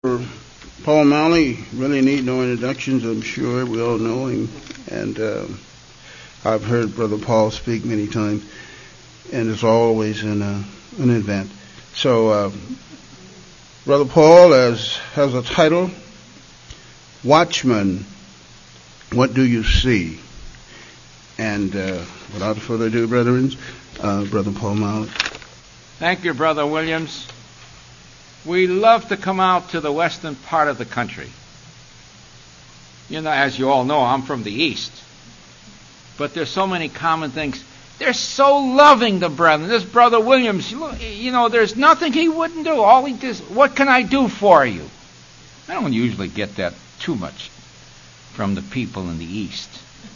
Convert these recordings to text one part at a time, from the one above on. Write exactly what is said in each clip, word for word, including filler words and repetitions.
Paul O'Malley, really need no introductions, I'm sure. We all know him. And uh, I've heard Brother Paul speak many times, and it's always in a, an event. So, uh, Brother Paul has, has a title, Watchman, What Do You See? And uh, without further ado, brethren, uh, Brother Paul O'Malley. Thank you, Brother Williams. We love to come out to the western part of the country. You know, as you all know, I'm from the east. But there's so many common things. They're so loving, the brethren. This Brother Williams, you know, there's nothing he wouldn't do. All he does, what can I do for you? I don't usually get that too much from the people in the east.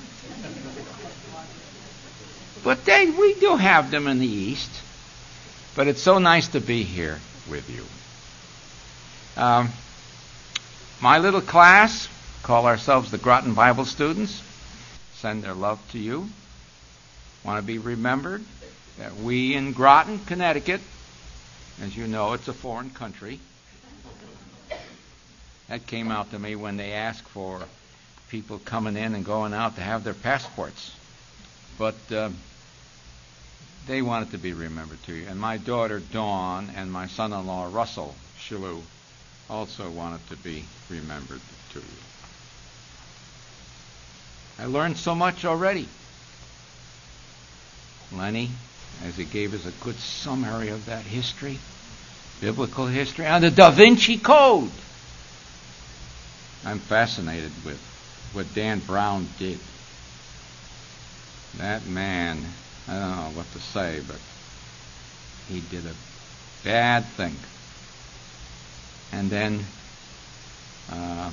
But they, we do have them in the east. But it's so nice to be here with you. Um, my little class, call ourselves the Groton Bible students, send their love to you. Want to be remembered that we in Groton, Connecticut, as you know, it's a foreign country. That came out to me when they asked for people coming in and going out to have their passports. But uh, they wanted to be remembered to you. And my daughter, Dawn, and my son-in-law, Russell Shalou, also wanted to be remembered to you. I learned so much already. Lenny, as he gave us a good summary of that history, biblical history, and the Da Vinci Code. I'm fascinated with what Dan Brown did. That man, I don't know what to say, but he did a bad thing. And then uh,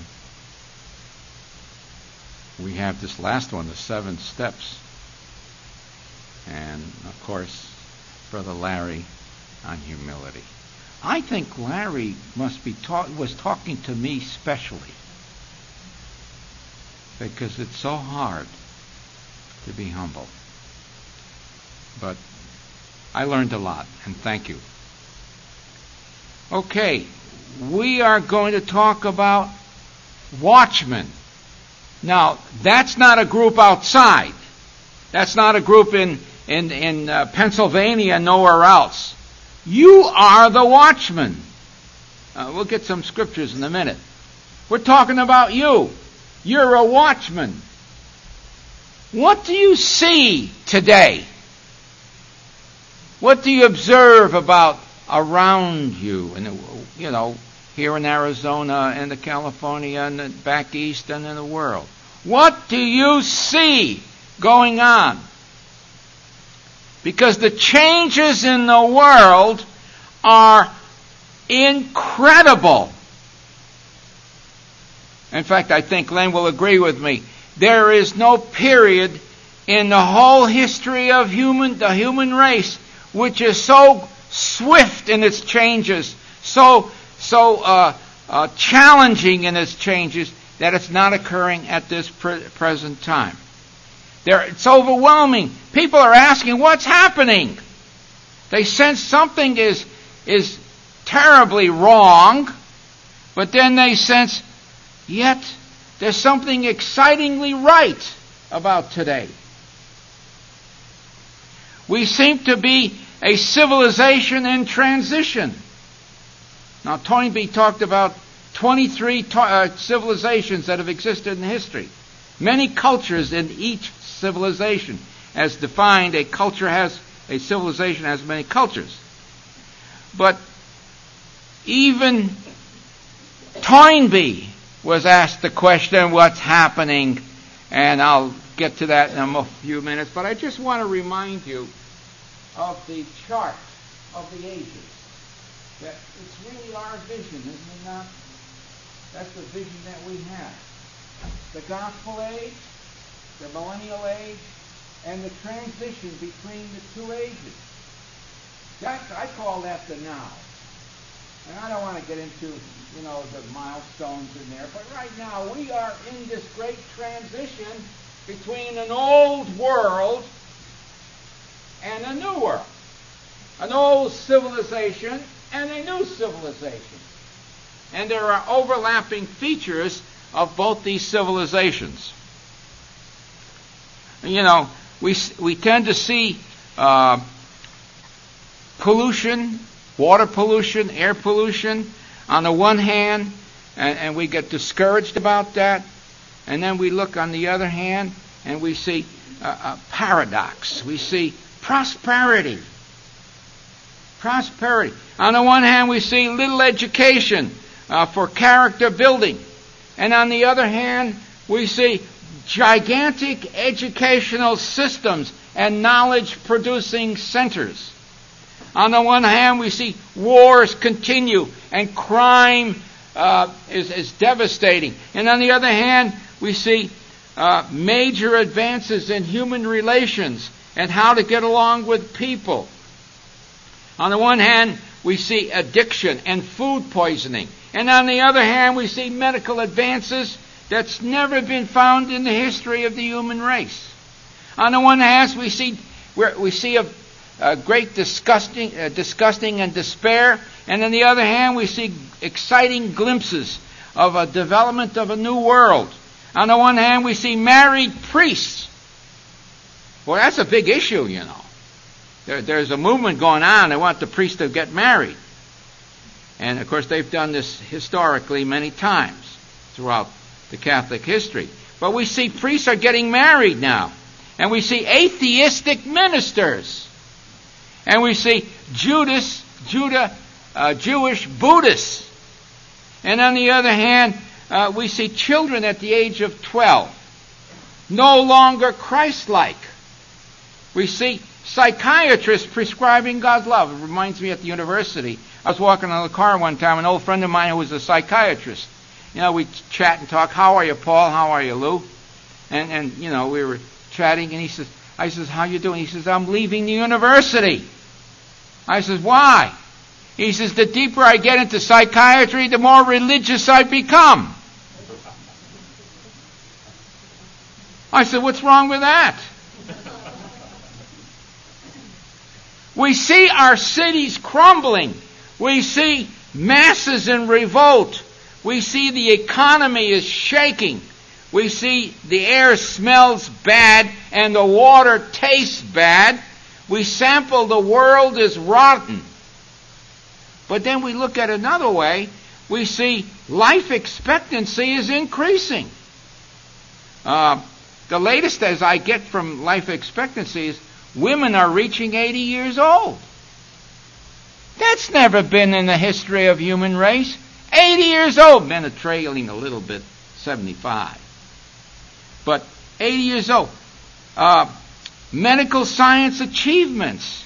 we have this last one, the seven steps. And, of course, Brother Larry on humility. I think Larry must be ta- was talking to me specially, because it's so hard to be humble. But I learned a lot, and thank you. Okay, we are going to talk about watchmen. Now, that's not a group outside. That's not a group in in, in uh, Pennsylvania, nowhere else. You are the watchmen. Uh, we'll get some scriptures in a minute. We're talking about you. You're a watchman. What do you see today? What do you observe about around you? And you know, here in Arizona and the California and the back east and in the world. What do you see going on? Because the changes in the world are incredible. In fact, I think Len will agree with me. There is no period in the whole history of human, the human race, which is so swift in its changes, so so uh, uh, challenging in its changes, that it's not occurring at this pre- present time. There, it's overwhelming. People are asking, what's happening? They sense something is is terribly wrong, but then they sense, yet there's something excitingly right about today. We seem to be a civilization in transition. Now, Toynbee talked about twenty-three to- uh, civilizations that have existed in history. Many cultures in each civilization. As defined, a culture has, a civilization has many cultures. But even Toynbee was asked the question, what's happening? And I'll get to that in a few minutes. But I just want to remind you of the chart of the ages. That it's really our vision, isn't it not? That's the vision that we have. The gospel age, the millennial age, and the transition between the two ages. That's, I call that the now. And I don't want to get into, you know, the milestones in there, but right now we are in this great transition between an old world and a new world. An old civilization and a new civilization. And there are overlapping features of both these civilizations. You know, we we tend to see uh, pollution, water pollution, air pollution on the one hand, and, and we get discouraged about that. And then we look on the other hand, and we see uh, a paradox. We see prosperity. Prosperity. On the one hand, we see little education uh, for character building. And on the other hand, we see gigantic educational systems and knowledge-producing centers. On the one hand, we see wars continue and crime uh, is, is devastating. And on the other hand, we see uh, major advances in human relations and how to get along with people. On the one hand, we see addiction and food poisoning. And on the other hand, we see medical advances that's never been found in the history of the human race. On the one hand, we see we see a, a great disgusting, uh, disgusting and despair. And on the other hand, we see exciting glimpses of a development of a new world. On the one hand, we see married priests. Well, that's a big issue, you know. There, there's a movement going on. They want the priests to get married. And, of course, they've done this historically many times throughout the Catholic history. But we see priests are getting married now. And we see atheistic ministers. And we see Judas, Judah, uh, Jewish Buddhists. And on the other hand, uh, we see children at the age of twelve, no longer Christ-like. We see psychiatrists prescribing God's love. It reminds me at the university. I was walking on the car one time, an old friend of mine who was a psychiatrist. You know, we chat and talk. How are you, Paul? How are you, Lou? And, and you know, we were chatting, and he says, I says, how you doing? He says, I'm leaving the university. I says, why? He says, the deeper I get into psychiatry, the more religious I become. I said, what's wrong with that? We see our cities crumbling. We see masses in revolt. We see the economy is shaking. We see the air smells bad and the water tastes bad. We sample the world is rotten. But then we look at another way. We see life expectancy is increasing. Uh, the latest as I get from life expectancy is women are reaching eighty years old. That's never been in the history of human race. eighty years old. Men are trailing a little bit, seventy-five. But eighty years old. Uh, medical science achievements.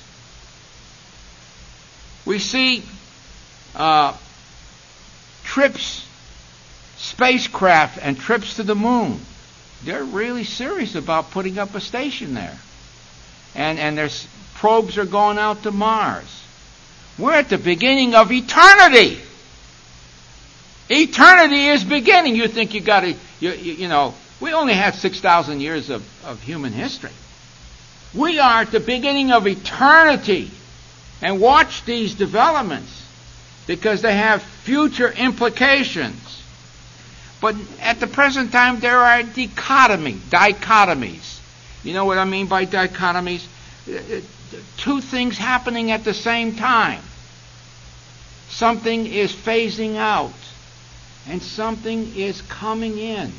We see uh, trips, spacecraft and trips to the moon. They're really serious about putting up a station there. And, and there's probes are going out to Mars. We're at the beginning of eternity. Eternity is beginning. You think you got to, you, you, you know, we only had six thousand years of, of human history. We are at the beginning of eternity. And watch these developments because they have future implications. But at the present time, there are dichotomy, dichotomies. You know what I mean by dichotomies? Two things happening at the same time. Something is phasing out, and something is coming in.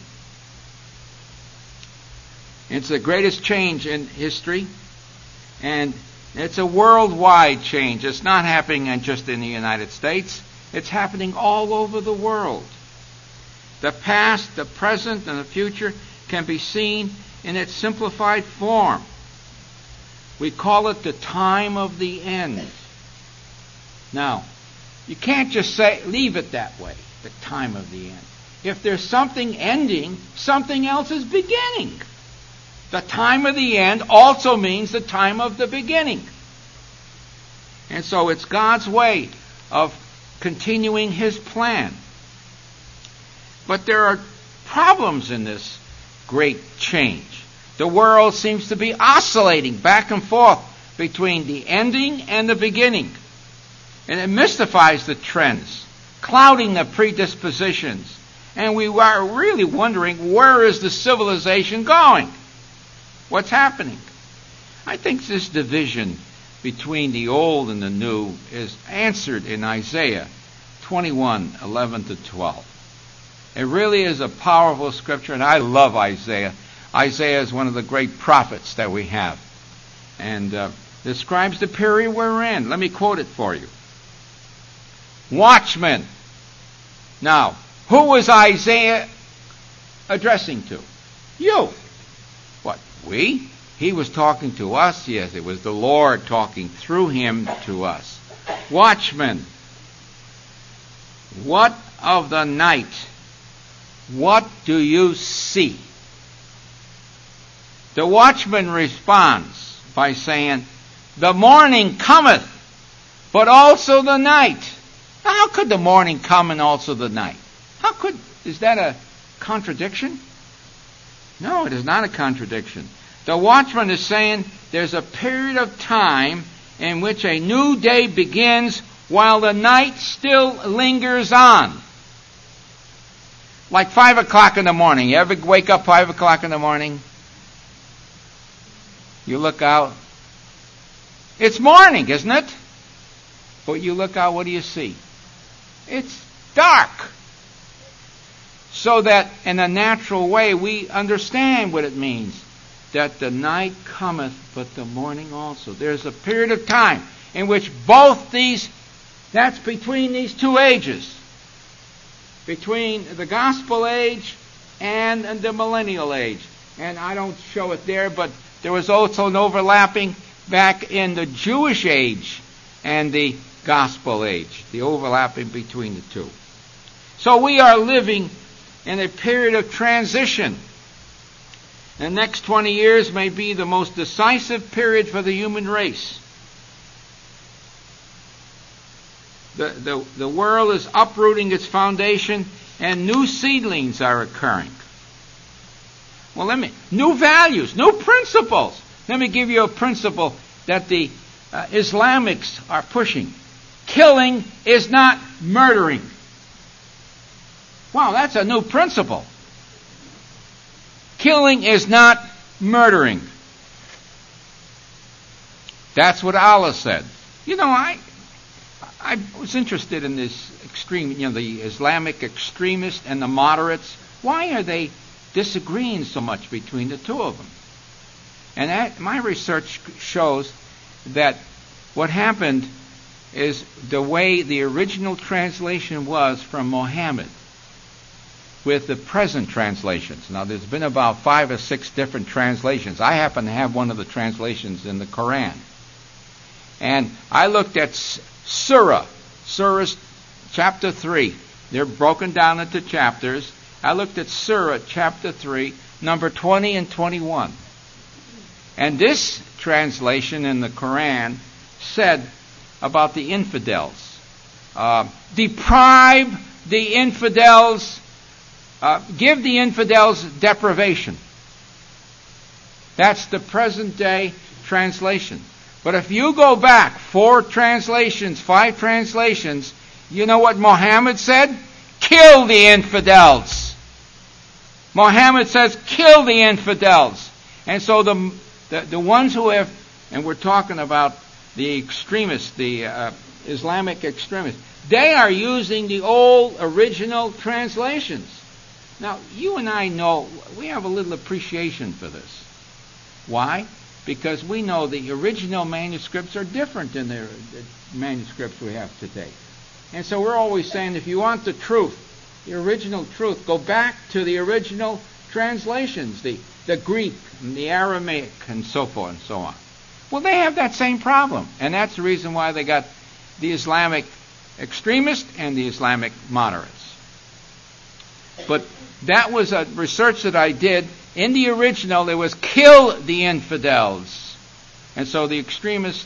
It's the greatest change in history, and it's a worldwide change. It's not happening just in the United States. It's happening all over the world. The past, the present, and the future can be seen in its simplified form. We call it the time of the end. Now, you can't just say leave it that way, the time of the end. If there's something ending, something else is beginning. The time of the end also means the time of the beginning. And so it's God's way of continuing His plan. But there are problems in this great change. The world seems to be oscillating back and forth between the ending and the beginning. And it mystifies the trends clouding the predispositions. And we are really wondering, where is the civilization going? What's happening? I think this division between the old and the new is answered in Isaiah twenty-one, eleven to twelve. It really is a powerful scripture, and I love Isaiah. Isaiah is one of the great prophets that we have, and uh, describes the period we're in. Let me quote it for you. Watchmen. Now, who was Isaiah addressing to? You. What, we? He was talking to us? Yes, it was the Lord talking through him to us. Watchmen, what of the night? What do you see? The watchman responds by saying, the morning cometh, but also the night. Now, how could the morning come and also the night? How could, is that a contradiction? No, it is not a contradiction. The watchman is saying there's a period of time in which a new day begins while the night still lingers on. Like five o'clock in the morning. You ever wake up five o'clock in the morning? You look out. It's morning, isn't it? But you look out, what do you see? It's dark. So that in a natural way we understand what it means. That the night cometh, but the morning also. There's a period of time in which both these, that's between these two ages. Between the gospel age and the millennial age. And I don't show it there, but there was also an overlapping back in the Jewish age and the gospel age. The overlapping between the two. So we are living in a period of transition. The next twenty years may be the most decisive period for the human race. The, the, the world is uprooting its foundation and new seedlings are occurring. Well, let me, new values, new principles. Let me give you a principle that the uh, Islamics are pushing. Killing is not murdering. Wow, that's a new principle. Killing is not murdering. That's what Allah said. You know, I I was interested in this extreme, you know, the Islamic extremists and the moderates. Why are they disagreeing so much between the two of them? And that, my research shows that what happened is the way the original translation was from Muhammad with the present translations. Now, there's been about five or six different translations. I happen to have one of the translations in the Quran. And I looked at Surah, Surah chapter three. They're broken down into chapters. I looked at Surah chapter three, number twenty and twenty-one. And this translation in the Quran said about the infidels. Uh, deprive the infidels Uh, give the infidels deprivation. That's the present day translation. But if you go back four translations, five translations, you know what Muhammad said? Kill the infidels. Muhammad says, kill the infidels. And so the the, the ones who have, and we're talking about the extremists, the uh, Islamic extremists, they are using the old original translations. Now, you and I know, we have a little appreciation for this. Why? Because we know the original manuscripts are different than the, the manuscripts we have today. And so we're always saying, if you want the truth, the original truth, go back to the original translations, the, the Greek, and the Aramaic, and so forth and so on. Well, they have that same problem. And that's the reason why they got the Islamic extremists and the Islamic moderates. But that was a research that I did. In the original, it was kill the infidels. And so the extremists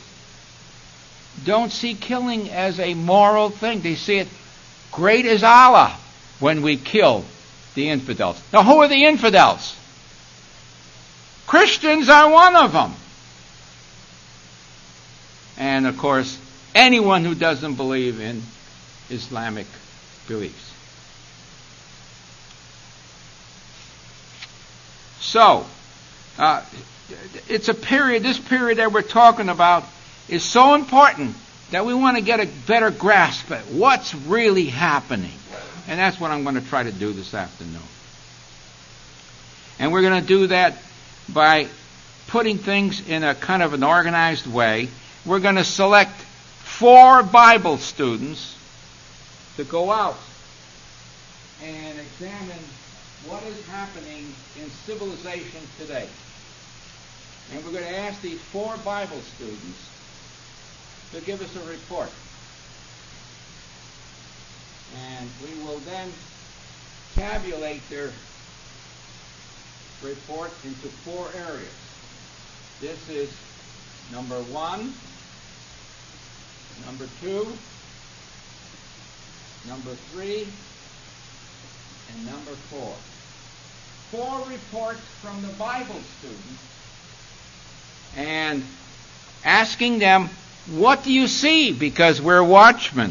don't see killing as a moral thing. They see it, great is Allah when we kill the infidels. Now, who are the infidels? Christians are one of them. And, of course, anyone who doesn't believe in Islamic beliefs. So, uh, it's a period, this period that we're talking about is so important that we want to get a better grasp at what's really happening. And that's what I'm going to try to do this afternoon. And we're going to do that by putting things in a kind of an organized way. We're going to select four Bible students to go out and examine what is happening in civilization today. And we're going to ask these four Bible students to give us a report. And we will then tabulate their report into four areas. This is number one, number two, number three, and number four. Four reports from the Bible students and asking them, what do you see? Because we're watchmen.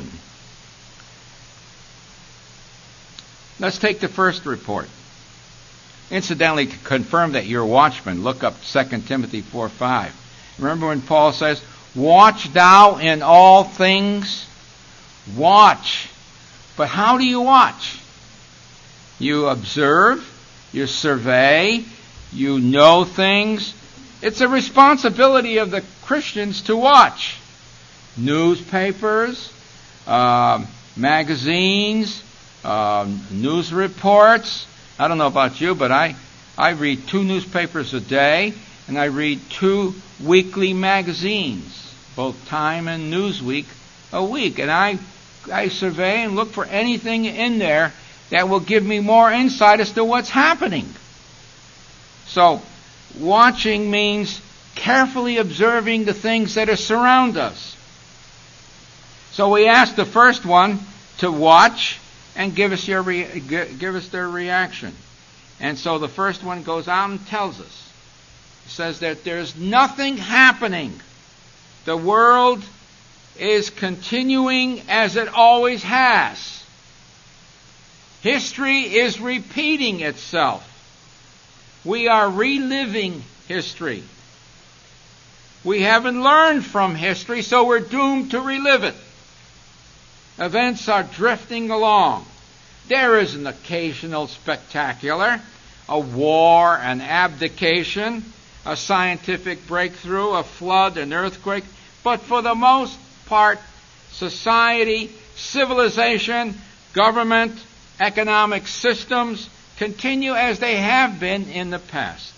Let's take the first report. Incidentally, to confirm that you're watchmen, look up Second Timothy four five. Remember when Paul says, watch thou in all things? Watch. But how do you watch? You observe, you survey, you know things. It's a responsibility of the Christians to watch. Newspapers, uh, magazines, uh, news reports. I don't know about you, but I, I read two newspapers a day, and I read two weekly magazines, both Time and Newsweek, a week. And I, I survey and look for anything in there that will give me more insight as to what's happening. So, watching means carefully observing the things that are surround us. So we asked the first one to watch and give us your re- give us their reaction. And so the first one goes out and tells us, says that there's nothing happening. The world is continuing as it always has. History is repeating itself. We are reliving history. We haven't learned from history, so we're doomed to relive it. Events are drifting along. There is an occasional spectacular, a war, an abdication, a scientific breakthrough, a flood, an earthquake. But for the most part, society, civilization, government, economic systems continue as they have been in the past.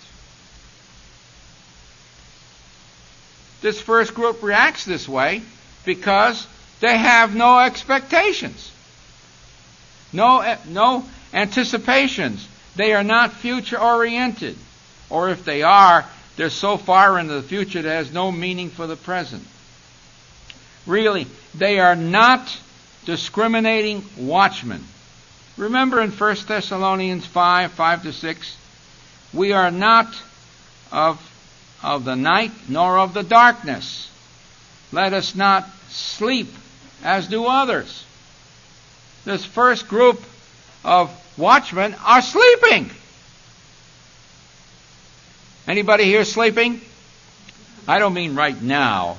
This first group reacts this way because they have no expectations, no, no anticipations. They are not future-oriented. Or if they are, they're so far into the future that it has no meaning for the present. Really, they are not discriminating watchmen. Remember in First Thessalonians five, five to six, we are not of, of the night nor of the darkness. Let us not sleep as do others. This first group of watchmen are sleeping. Anybody here sleeping? I don't mean right now.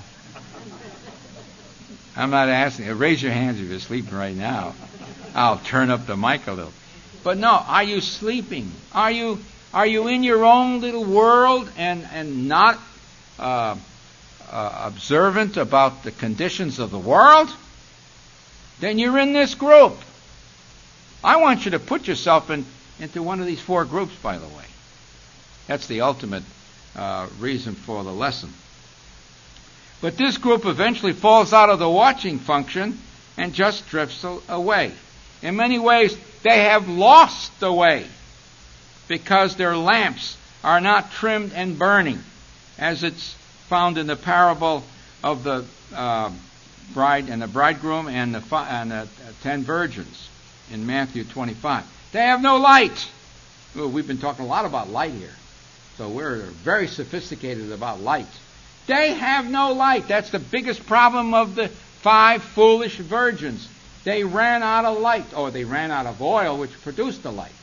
I'm not asking. Raise your hands if you're sleeping right now. I'll turn up the mic a little. But no, are you sleeping? Are you are you in your own little world and, and not uh, uh, observant about the conditions of the world? Then you're in this group. I want you to put yourself in, into one of these four groups, by the way. That's the ultimate uh, reason for the lesson. But this group eventually falls out of the watching function and just drifts away. In many ways, they have lost the way because their lamps are not trimmed and burning, as it's found in the parable of the uh, bride and the bridegroom and the, fi- and the ten virgins in Matthew twenty-five. They have no light. Well, we've been talking a lot about light here. So we're very sophisticated about light. They have no light. That's the biggest problem of the five foolish virgins. They ran out of light, or they ran out of oil, which produced the light.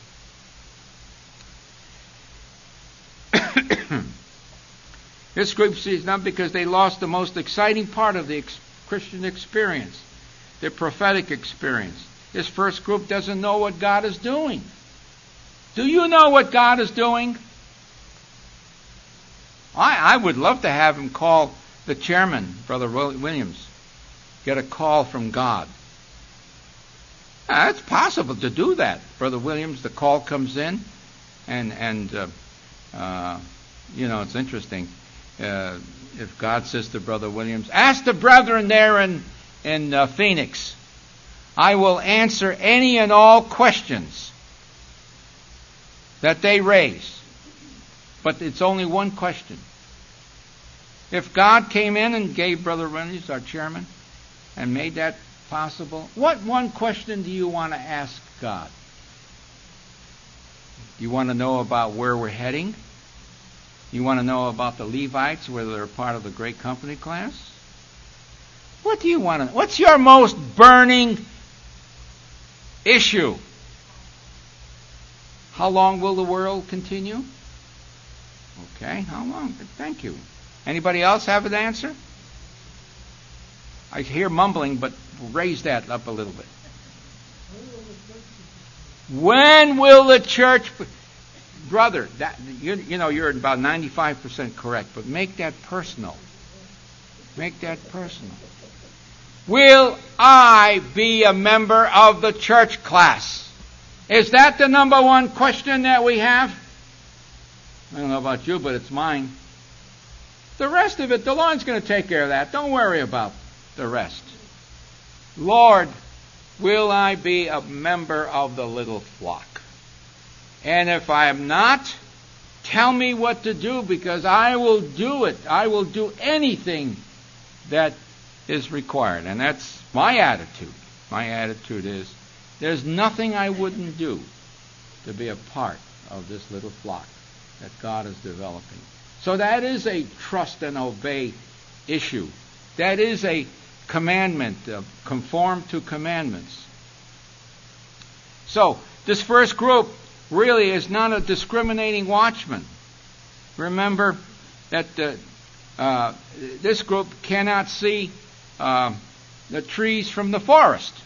This group sees none because they lost the most exciting part of the ex- Christian experience, the prophetic experience. This first group doesn't know what God is doing. Do you know what God is doing? I, I would love to have him call the chairman, Brother Williams, get a call from God. Uh, it's possible to do that, Brother Williams. The call comes in, and and uh, uh, you know, it's interesting. Uh, if God says to Brother Williams, ask the brethren there in in uh, Phoenix, I will answer any and all questions that they raise. But it's only one question. If God came in and gave Brother Williams, our chairman, and made that possible, what one question do you want to ask God? You want to know about where we're heading? You want to know about the Levites, whether they're part of the great company class? What do you want to know? What's your most burning issue? How long will the world continue? Okay, how long? Thank you. Anybody else have an answer? I hear mumbling, but raise that up a little bit. When will the church... Brother, that, you, you know, you're about ninety-five percent correct, but make that personal. Make that personal. Will I be a member of the church class? Is that the number one question that we have? I don't know about you, but it's mine. The rest of it, the Lord's going to take care of that. Don't worry about the rest. Lord, will I be a member of the little flock? And if I am not, tell me what to do, because I will do it. I will do anything that is required. And that's my attitude. My attitude is, there's nothing I wouldn't do to be a part of this little flock that God is developing. So that is a trust and obey issue. That is a commandment, uh, conform to commandments. So, this first group really is not a discriminating watchman. Remember that uh, uh, this group cannot see uh, the trees from the forest.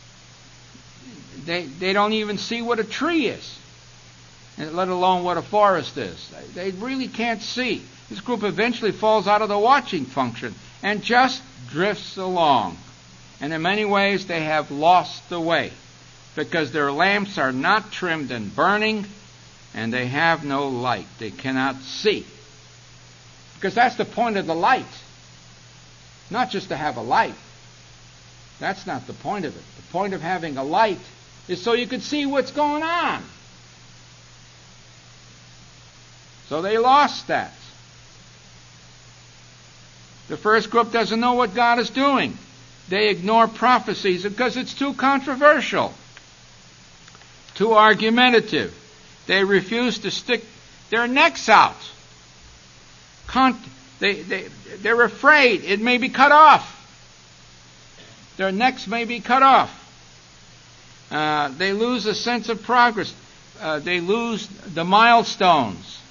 They they don't even see what a tree is, let alone what a forest is. They really can't see. This group eventually falls out of the watching function and just drifts along. And in many ways they have lost the way, because their lamps are not trimmed and burning, and they have no light. They cannot see. Because that's the point of the light. Not just to have a light. That's not the point of it. The point of having a light is so you can see what's going on. So they lost that. The first group doesn't know what God is doing. They ignore prophecies because it's too controversial, too argumentative. They refuse to stick their necks out. Con- they, they, they're afraid it may be cut off. Their necks may be cut off. Uh, they lose a sense of progress. Uh, they lose the milestones.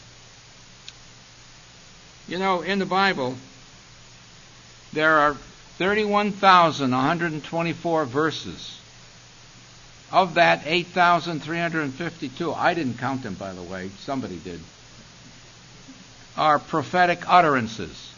You know, in the Bible, there are thirty-one thousand one hundred twenty-four verses. Of that, eight thousand three hundred fifty-two, I didn't count them, by the way, somebody did, are prophetic utterances.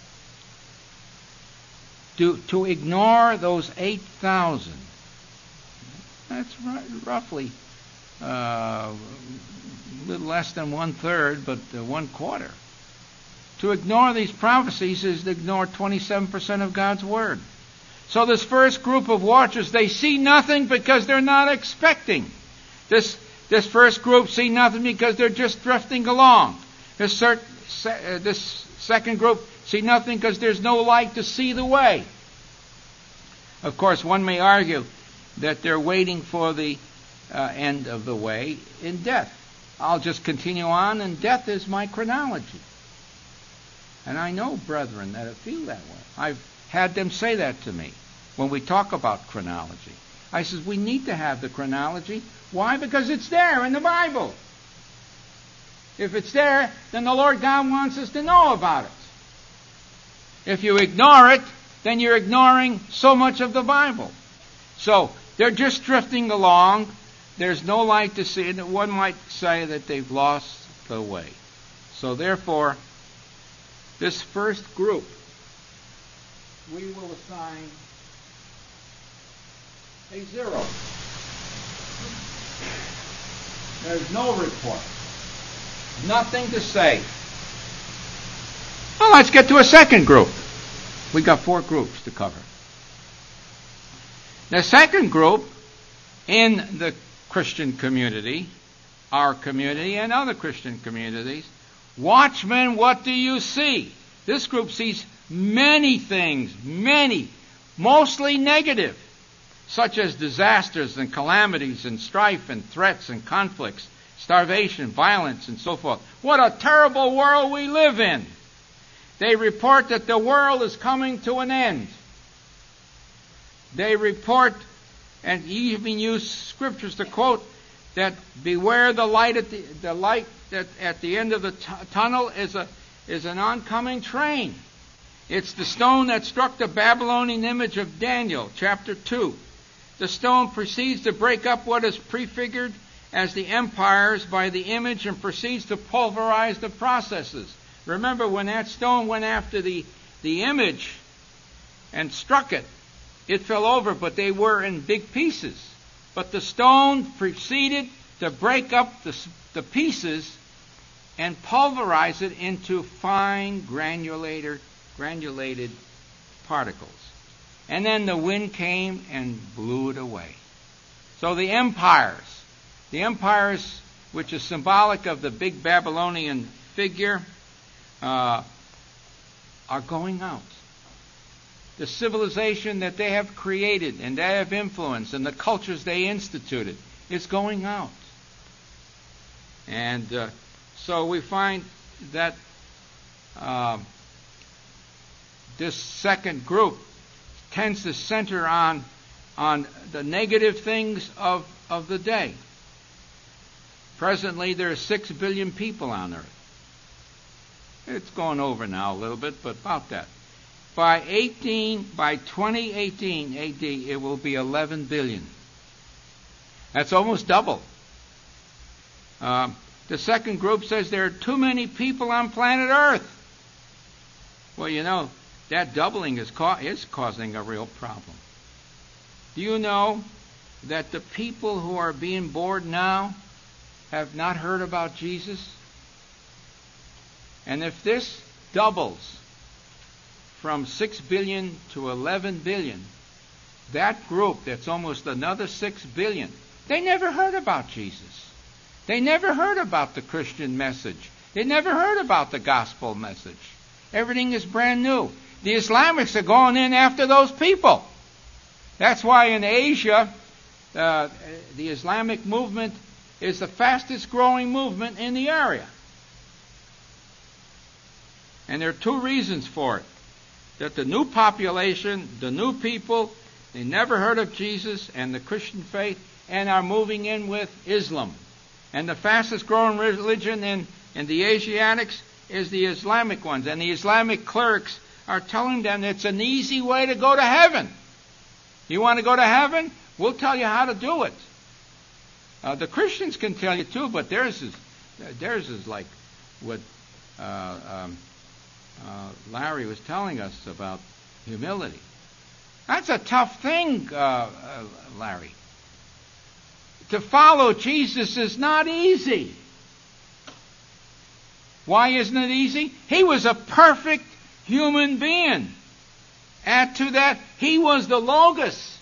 To, to ignore those eight thousand, that's r- roughly uh, a little less than one-third, but uh, one-quarter. To ignore these prophecies is to ignore twenty-seven percent of God's Word. So this first group of watchers, they see nothing because they're not expecting. This this first group see nothing because they're just drifting along. This, cert, se, uh, this second group see nothing because there's no light to see the way. Of course, one may argue that they're waiting for the uh, end of the way in death. I'll just continue on, and death is my chronology. And I know, brethren, that feel that way. I've had them say that to me when we talk about chronology. I says, we need to have the chronology. Why? Because it's there in the Bible. If it's there, then the Lord God wants us to know about it. If you ignore it, then you're ignoring so much of the Bible. So, they're just drifting along. There's no light to see. And one might say that they've lost the way. So, therefore, this first group, we will assign a zero. There's no report. Nothing to say. Well, let's get to a second group. We got four groups to cover. The second group in the Christian community, our community and other Christian communities, watchmen, what do you see? This group sees many things, many, mostly negative, such as disasters and calamities and strife and threats and conflicts, starvation, violence, and so forth. What a terrible world we live in. They report that the world is coming to an end. They report, and even use scriptures to quote, that beware the light at the, the light that at the end of the t- tunnel is a is an oncoming train. It's the stone that struck the Babylonian image of Daniel, chapter two. The stone proceeds to break up what is prefigured as the empires by the image and proceeds to pulverize the processes. Remember, when that stone went after the, the image and struck it, it fell over, but they were in big pieces. But the stone proceeded to break up the, the pieces and pulverize it into fine granulated, granulated particles. And then the wind came and blew it away. So the empires, the empires which is symbolic of the big Babylonian figure, uh, are going out. The civilization that they have created and they have influenced and the cultures they instituted is going out. And uh, so we find that uh, this second group tends to center on on the negative things of, of the day. Presently, there are six billion people on Earth. It's going over now a little bit, but about that. By eighteen, by twenty eighteen A D, it will be eleven billion. That's almost double. Um, the second group says there are too many people on planet Earth. Well, you know, that doubling is, ca- is causing a real problem. Do you know that the people who are being bored now have not heard about Jesus? And if this doubles from six billion to eleven billion, that group, that's almost another six billion, they never heard about Jesus. They never heard about the Christian message. They never heard about the gospel message. Everything is brand new. The Islamics are going in after those people. That's why in Asia, uh, the Islamic movement is the fastest growing movement in the area. And there are two reasons for it. That the new population, the new people, they never heard of Jesus and the Christian faith and are moving in with Islam. And the fastest growing religion in, in the Asiatics is the Islamic ones. And the Islamic clerics are telling them it's an easy way to go to heaven. You want to go to heaven? We'll tell you how to do it. Uh, the Christians can tell you too, but theirs is, theirs is like what uh, um, uh, Larry was telling us about humility. That's a tough thing, uh, uh, Larry. To follow Jesus is not easy. Why isn't it easy? He was a perfect human being. Add to that, he was the Logos.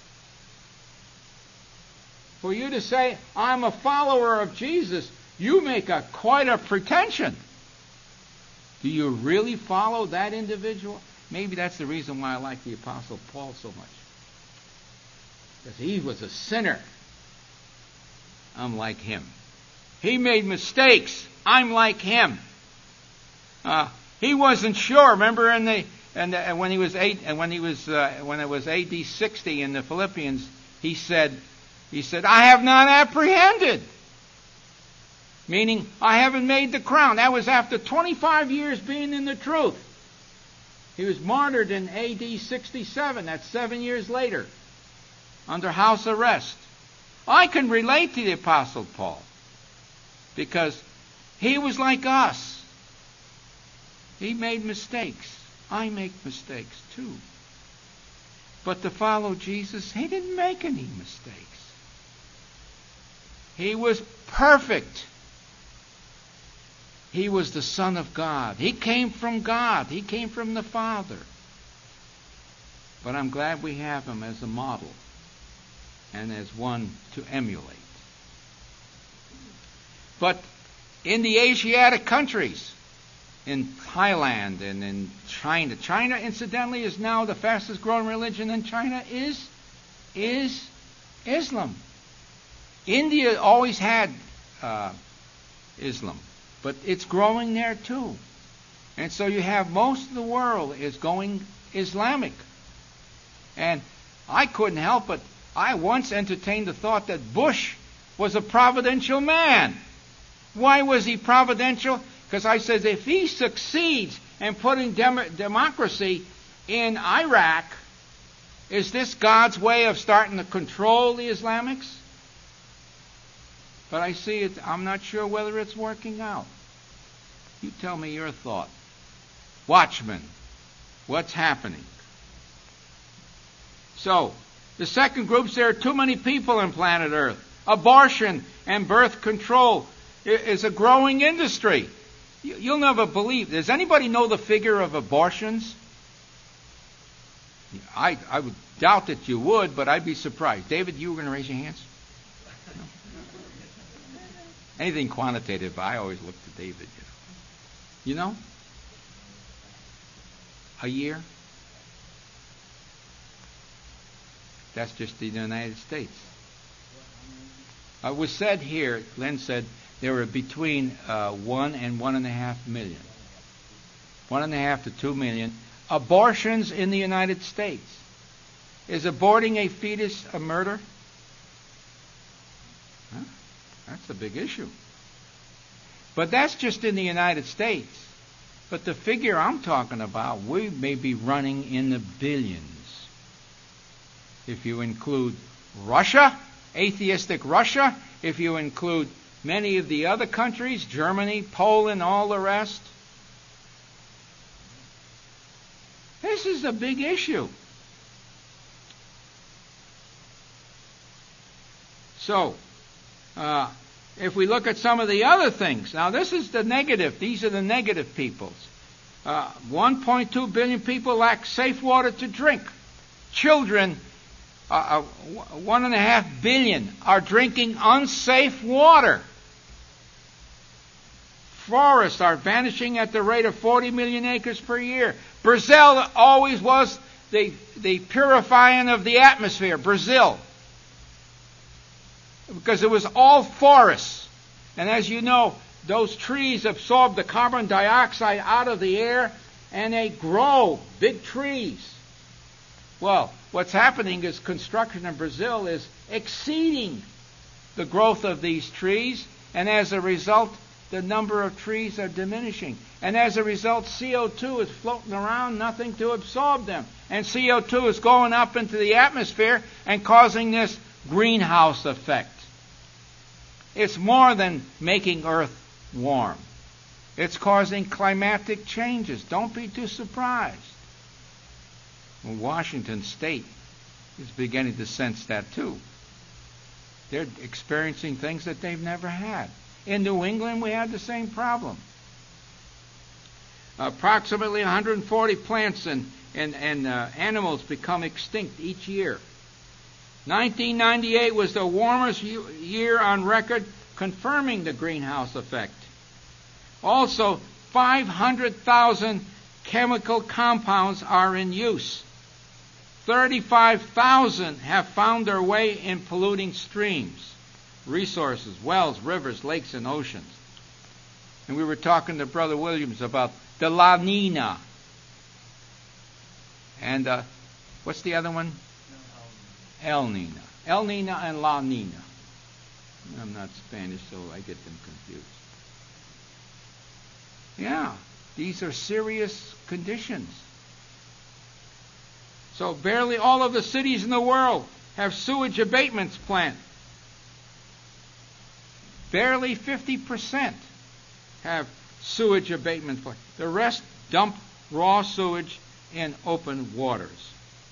For you to say, I'm a follower of Jesus, you make a quite a pretension. Do you really follow that individual? Maybe that's the reason why I like the Apostle Paul so much. Because he was a sinner. I'm like him. He made mistakes. I'm like him. Uh, he wasn't sure. Remember, in the and when he was eight, and when he was uh, when it was A D sixty in the Philippians, he said, he said, I have not apprehended. Meaning, I haven't made the crown. That was after twenty-five years being in the truth. He was martyred in A D sixty-seven. That's seven years later, under house arrest. I can relate to the Apostle Paul because he was like us. He made mistakes. I make mistakes too. But to follow Jesus, he didn't make any mistakes. He was perfect. He was the Son of God. He came from God. He came from the Father. But I'm glad we have him as a model and as one to emulate. But in the Asiatic countries, in Thailand and in China, China incidentally is now the fastest growing religion in China is, is Islam. India always had uh, Islam. But it's growing there too. And so you have most of the world is going Islamic. And I couldn't help but I once entertained the thought that Bush was a providential man. Why was he providential? Because I said if he succeeds in putting dem- democracy in Iraq, is this God's way of starting to control the Islamics? But I see it, I'm not sure whether it's working out. You tell me your thought. Watchmen, what's happening? So, the second group, there are too many people on planet Earth. Abortion and birth control is a growing industry. You'll never believe. Does anybody know the figure of abortions? I, I would doubt that you would, but I'd be surprised. David, you were going to raise your hands? Anything quantitative, I always look to David. You know? You know? A year? That's just the United States. It was said here, Glenn said, there were between uh, one and one and a half million. One and a half to two million abortions in the United States. Is aborting a fetus a murder? Huh? That's a big issue. But that's just in the United States. But the figure I'm talking about, we may be running in the billions. If you include Russia, atheistic Russia, if you include many of the other countries, Germany, Poland, all the rest. This is a big issue. So, uh, if we look at some of the other things, now this is the negative. These are the negative peoples. Uh, one point two billion people lack safe water to drink. Children, uh, uh, one and a half billion are drinking unsafe water. Forests are vanishing at the rate of forty million acres per year. Brazil always was the, the purifying of the atmosphere. Brazil. Because it was all forests. And as you know, those trees absorb the carbon dioxide out of the air and they grow big trees. Well, what's happening is construction in Brazil is exceeding the growth of these trees, and as a result, the number of trees are diminishing. And as a result, C O two is floating around, nothing to absorb them. And C O two is going up into the atmosphere and causing this greenhouse effect. It's more than making Earth warm. It's causing climatic changes. Don't be too surprised. Well, Washington State is beginning to sense that too. They're experiencing things that they've never had. In New England, we had the same problem. Approximately one hundred forty plants and, and, and uh, animals become extinct each year. nineteen ninety-eight was the warmest year on record, confirming the greenhouse effect. Also, five hundred thousand chemical compounds are in use. thirty-five thousand have found their way in polluting streams, resources, wells, rivers, lakes, and oceans. And we were talking to Brother Williams about the La Nina. And uh, what's the other one? El Nina. El Nino and La Nina. I'm not Spanish, so I get them confused. Yeah, these are serious conditions. So barely all of the cities in the world have sewage abatements plant. Barely fifty percent have sewage abatement plant. The rest dump raw sewage in open waters.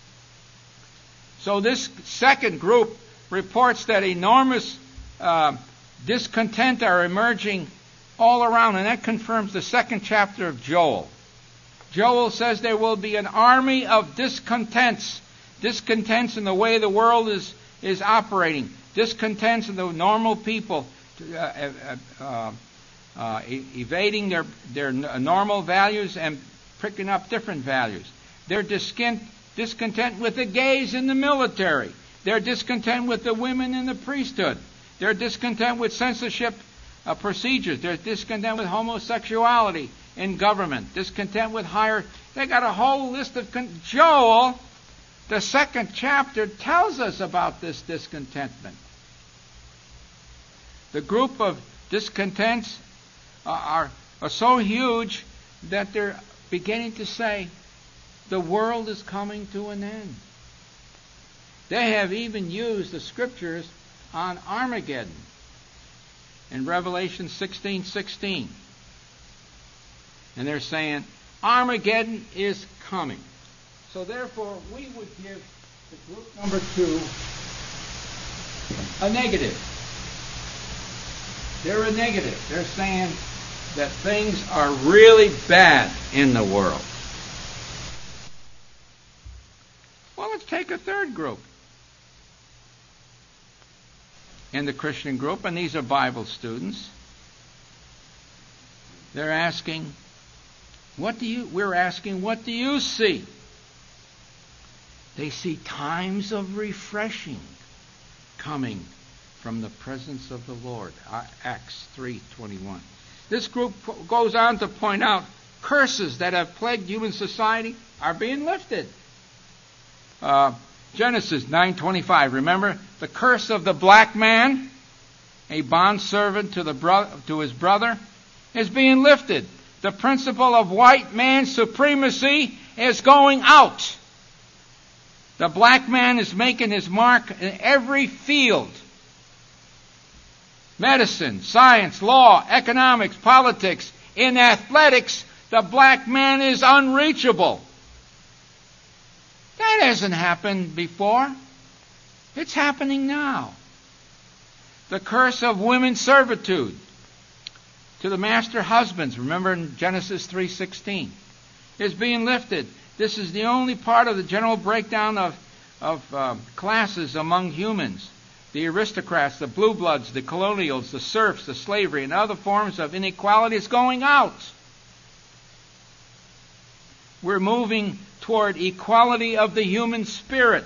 So this second group reports that enormous uh, discontent are emerging all around, and that confirms the second chapter of Joel. Joel says there will be an army of discontents, discontents in the way the world is, is operating, discontents in the normal people, uh, uh, uh, uh, evading their, their normal values and picking up different values. They're discontent, discontent with the gays in the military. They're discontent with the women in the priesthood. They're discontent with censorship uh, procedures. They're discontent with homosexuality in government. Discontent with higher... They got a whole list of... Con- Joel, the second chapter, tells us about this discontentment. The group of discontents are, are so huge that they're beginning to say, the world is coming to an end. They have even used the scriptures on Armageddon in Revelation sixteen sixteen. And they're saying, Armageddon is coming. So therefore, we would give the group number two a negative. They're a negative. They're saying that things are really bad in the world. Well, let's take a third group. In the Christian group, and these are Bible students. They're asking, what do you, we're asking, what do you see? They see times of refreshing coming from the presence of the Lord. Acts three twenty-one. This group goes on to point out curses that have plagued human society are being lifted. Uh, Genesis nine twenty-five. Remember the curse of the black man, a bondservant to the bro- to his brother, is being lifted. The principle of white man's supremacy is going out. The black man is making his mark in every field. Medicine, science, law, economics, politics. In athletics, the black man is unreachable. That hasn't happened before. It's happening now. The curse of women's servitude to the master husbands, remember in Genesis three sixteen, is being lifted. This is the only part of the general breakdown of, of uh, classes among humans. The aristocrats, the blue bloods, the colonials, the serfs, the slavery, and other forms of inequality is going out. We're moving toward equality of the human spirit.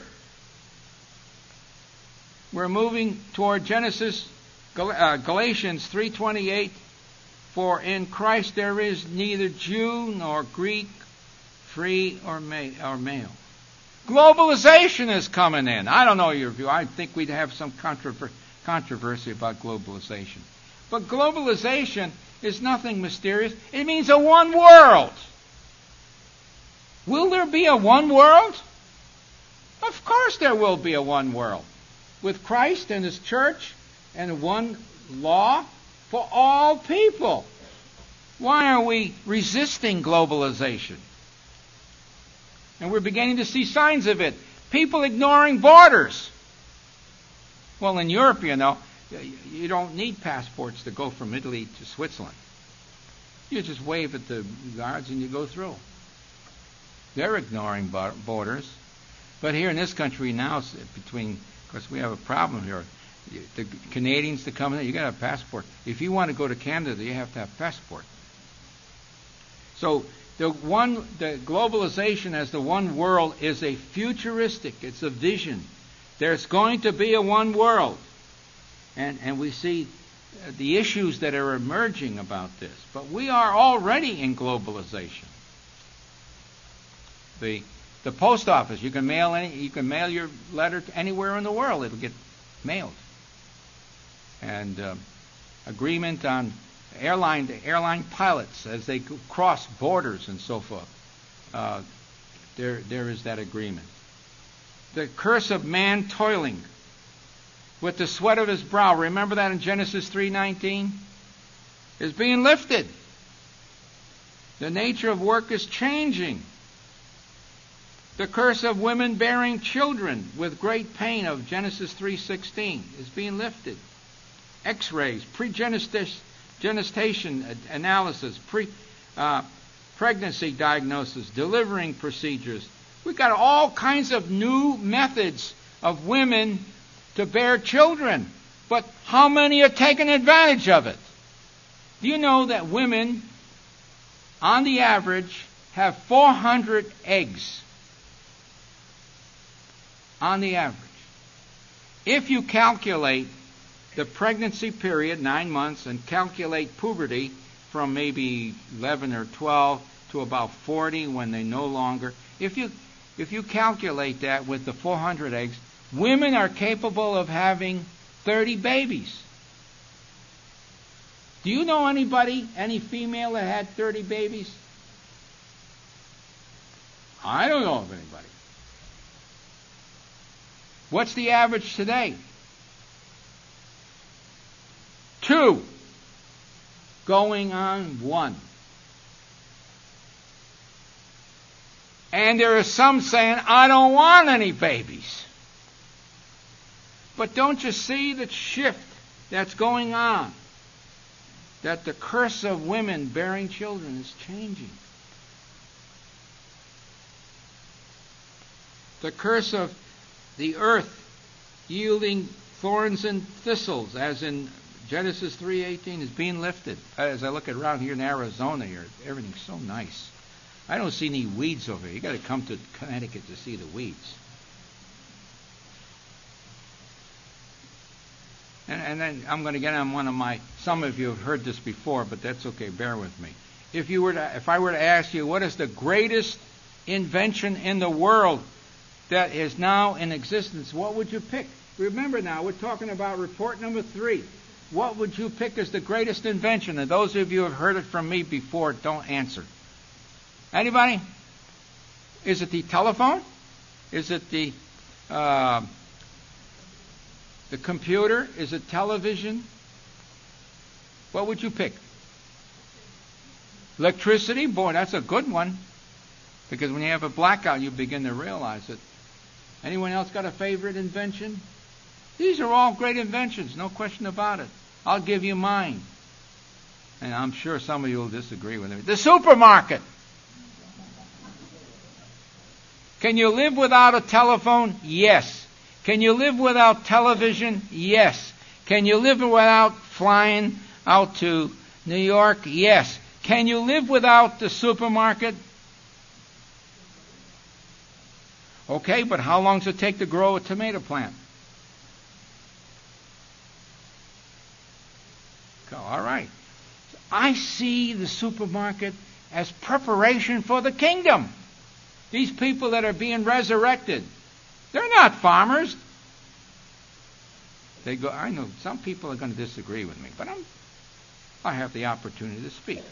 We're moving toward Genesis, Gal- uh, Galatians three twenty-eight. For in Christ there is neither Jew nor Greek, free or, ma- or male. Globalization is coming in. I don't know your view. I think we'd have some controver- controversy about globalization. But globalization is nothing mysterious. It means a one world. Will there be a one world? Of course there will be a one world. With Christ and His church and one law for all people. Why are we resisting globalization? And we're beginning to see signs of it. People ignoring borders. Well, in Europe, you know, you don't need passports to go from Italy to Switzerland. You just wave at the guards and you go through. They're ignoring borders. But here in this country now, between, of course, we have a problem here. The Canadians to come in, you got to have a passport. If you want to go to Canada, you have to have a passport. So the one, the globalization as the one world is a futuristic. It's a vision. There's going to be a one world, and and we see the issues that are emerging about this. But we are already in globalization. The The post office, you can mail any, you can mail your letter to anywhere in the world. It'll get mailed. And uh, agreement on airline airline pilots as they cross borders and so forth. Uh, there there is that agreement. The curse of man toiling with the sweat of his brow. Remember that in Genesis three nineteen? Is being lifted. The nature of work is changing. The curse of women bearing children with great pain of Genesis three sixteen is being lifted. X-rays, pre-gestation analysis, pre, uh, pregnancy diagnosis, delivering procedures. We've got all kinds of new methods of women to bear children. But how many are taking advantage of it? Do you know that women, on the average, have four hundred eggs? On the average. If you calculate the pregnancy period, nine months, and calculate puberty from maybe eleven or twelve to about forty when they no longer, if you if you calculate that with the four hundred eggs, women are capable of having thirty babies. Do you know anybody, any female that had thirty babies? I don't know of anybody. What's the average today? Two. Going on one. And there are some saying, I don't want any babies. But don't you see the shift that's going on? That the curse of women bearing children is changing. The curse of the earth yielding thorns and thistles, as in Genesis three eighteen, is being lifted. As I look around here in Arizona, here everything's so nice. I don't see any weeds over here. You got to come to Connecticut to see the weeds. And, and then I'm going to get on one of my. Some of you have heard this before, but that's okay. Bear with me. If you were to, if I were to ask you, what is the greatest invention in the world that is now in existence, what would you pick? Remember now, we're talking about report number three. What would you pick as the greatest invention? And those of you who have heard it from me before, don't answer. Anybody? Is it the telephone? Is it the uh, the computer? Is it television? What would you pick? Electricity? Boy, that's a good one. Because when you have a blackout, you begin to realize it. Anyone else got a favorite invention? These are all great inventions, no question about it. I'll give you mine. And I'm sure some of you will disagree with me. The supermarket. Can you live without a telephone? Yes. Can you live without television? Yes. Can you live without flying out to New York? Yes. Can you live without the supermarket? Okay, but how long does it take to grow a tomato plant? All right. I see the supermarket as preparation for the kingdom. These people that are being resurrected, they're not farmers. They go. I know some people are going to disagree with me, but I'm, I have the opportunity to speak.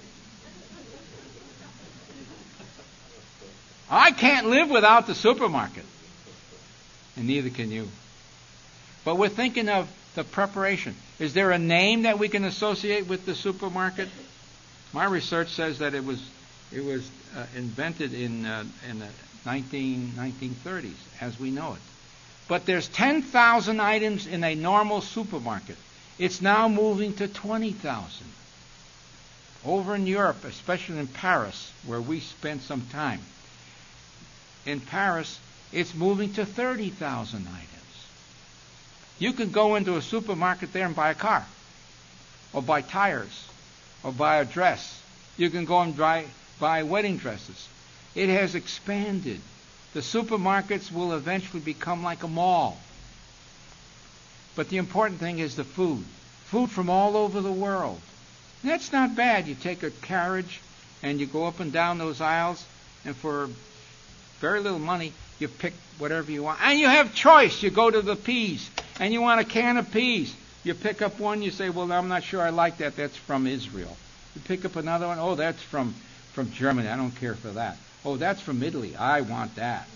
I can't live without the supermarket, and neither can you. But we're thinking of the preparation. Is there a name that we can associate with the supermarket? My research says that it was it was uh, invented in uh, in the nineteen thirties, as we know it. But there's ten thousand items in a normal supermarket. It's now moving to twenty thousand. Over in Europe, especially in Paris, where we spent some time. In Paris, it's moving to thirty thousand items. You can go into a supermarket there and buy a car, or buy tires, or buy a dress. You can go and buy, buy wedding dresses. It has expanded. The supermarkets will eventually become like a mall. But the important thing is the food. Food from all over the world. And that's not bad. You take a carriage and you go up and down those aisles, and for very little money, you pick whatever you want. And you have choice. You go to the peas, and you want a can of peas. You pick up one, you say, well, I'm not sure I like that. That's from Israel. You pick up another one. Oh, that's from, from Germany. I don't care for that. Oh, that's from Italy. I want that.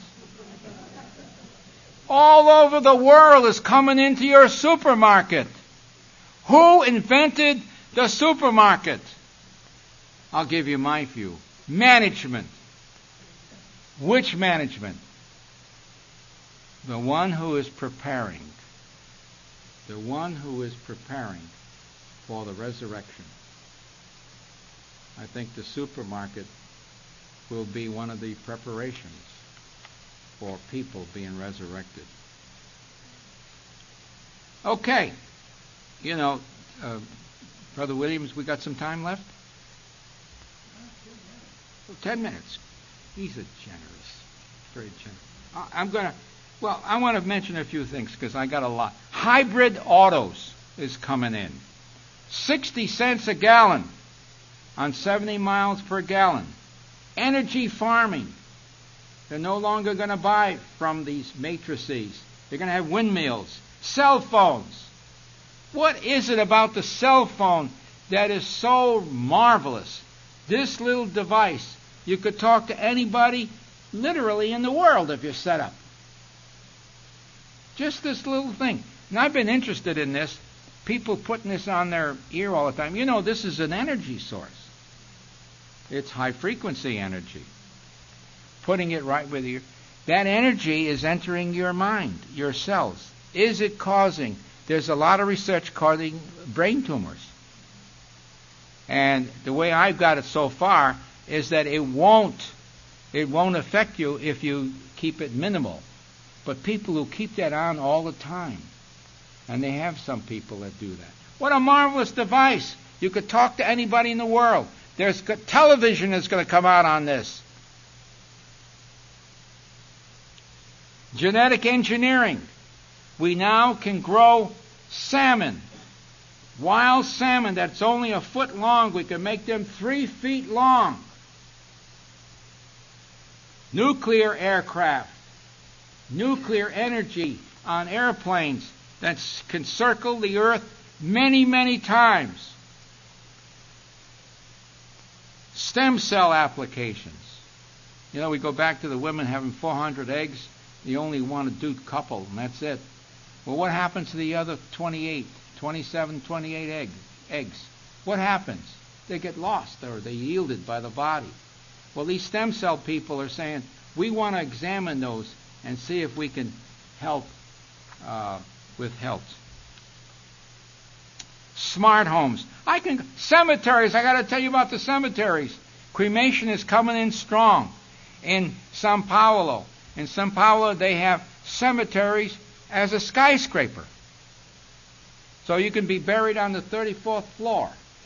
All over the world is coming into your supermarket. Who invented the supermarket? I'll give you my view. Management. Which management? The one who is preparing. The one who is preparing for the resurrection. I think the supermarket will be one of the preparations for people being resurrected. Okay. You know, uh, Brother Williams, we got some time left? Oh, ten minutes. He's a generous, very generous. I'm going to, well, I want to mention a few things because I got a lot. Hybrid autos is coming in. sixty cents a gallon on seventy miles per gallon. Energy farming. They're no longer going to buy from these matrices. They're going to have windmills. Cell phones. What is it about the cell phone that is so marvelous? This little device, you could talk to anybody literally in the world if you're set up. Just this little thing. And I've been interested in this. People putting this on their ear all the time. You know, this is an energy source. It's high frequency energy. Putting it right with you. That energy is entering your mind, your cells. Is it causing? There's a lot of research causing brain tumors. And the way I've got it so far is that it won't, it won't affect you if you keep it minimal. But people who keep that on all the time, and they have some people that do that. What a marvelous device. You could talk to anybody in the world. There's television that's going to come out on this. Genetic engineering. We now can grow salmon. Wild salmon that's only a foot long. We can make them three feet long. Nuclear aircraft. Nuclear energy on airplanes that can circle the earth many, many times. Stem cell applications. You know, we go back to the women having four hundred eggs. You only want to do a couple, and that's it. Well, what happens to the other twenty-eight, twenty-seven, twenty-eight egg, eggs? What happens? They get lost, or they're yielded by the body. Well, these stem cell people are saying, we want to examine those and see if we can help uh, with health. Smart homes. I can cemeteries. I got to tell you about the cemeteries. Cremation is coming in strong in Sao Paulo. In Sao Paulo, they have cemeteries as a skyscraper, so you can be buried on the thirty-fourth floor,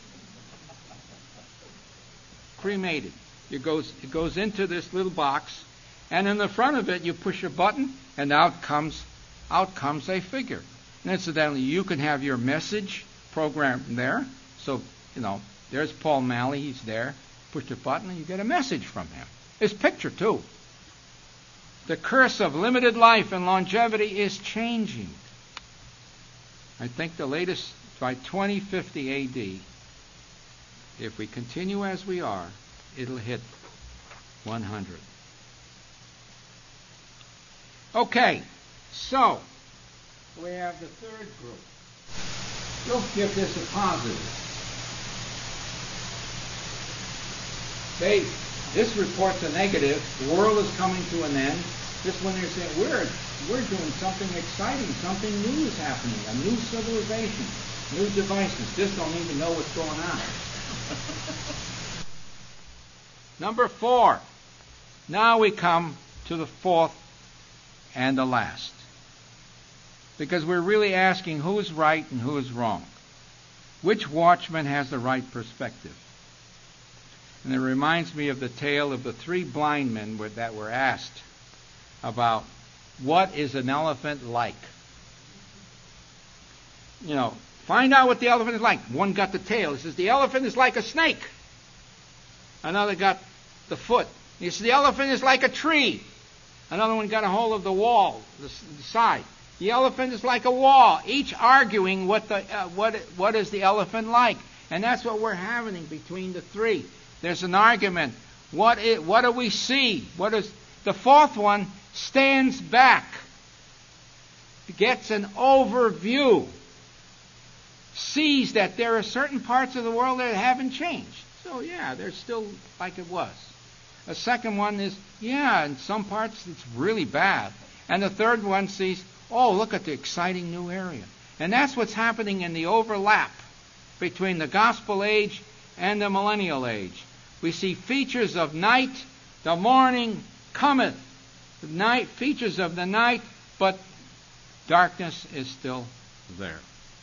cremated. It goes it goes into this little box, and in the front of it, you push a button, and out comes out comes a figure. And incidentally, you can have your message programmed there. So, you know, there's Paul Malley. He's there. Push the button, and you get a message from him. His picture, too. The curse of limited life and longevity is changing. I think the latest, by twenty fifty A D, if we continue as we are, it'll hit one hundred. Okay, so we have the third group. We'll give this a positive. They, this report's a negative. The world is coming to an end. This one they're saying, we're, we're doing something exciting. Something new is happening. A new civilization. New devices. Just don't even know what's going on. Number four. Now we come to the fourth and the last. Because we're really asking who is right and who is wrong. Which watchman has the right perspective? And it reminds me of the tale of the three blind men that were asked about what is an elephant like. You know, find out what the elephant is like. One got the tail. He says, the elephant is like a snake. Another got the foot. He says, the elephant is like a tree. Another one got a hold of the wall, the, the side. The elephant is like a wall, each arguing what the uh, what what is the elephant like, and that's what we're having between the three. There's an argument. What is, what do we see? What is the fourth one? Stands back, gets an overview, sees that there are certain parts of the world that haven't changed. So yeah, they're still like it was. The second one is, yeah, in some parts it's really bad. And the third one sees, oh, look at the exciting new area. And that's what's happening in the overlap between the gospel age and the millennial age. We see features of night, the morning cometh. The night, features of the night, but darkness is still there.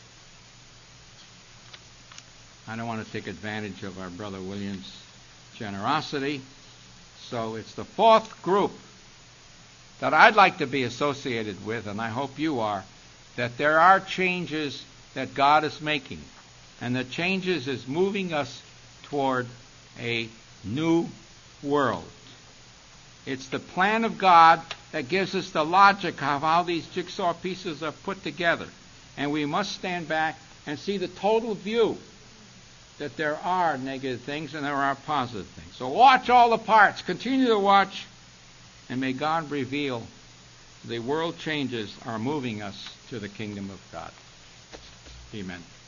I don't want to take advantage of our brother William's generosity. So it's the fourth group that I'd like to be associated with, and I hope you are, that there are changes that God is making. And the changes is moving us toward a new world. It's the plan of God that gives us the logic of how these jigsaw pieces are put together. And we must stand back and see the total view that there are negative things and there are positive things. So watch all the parts. Continue to watch. And may God reveal the world changes are moving us to the kingdom of God. Amen.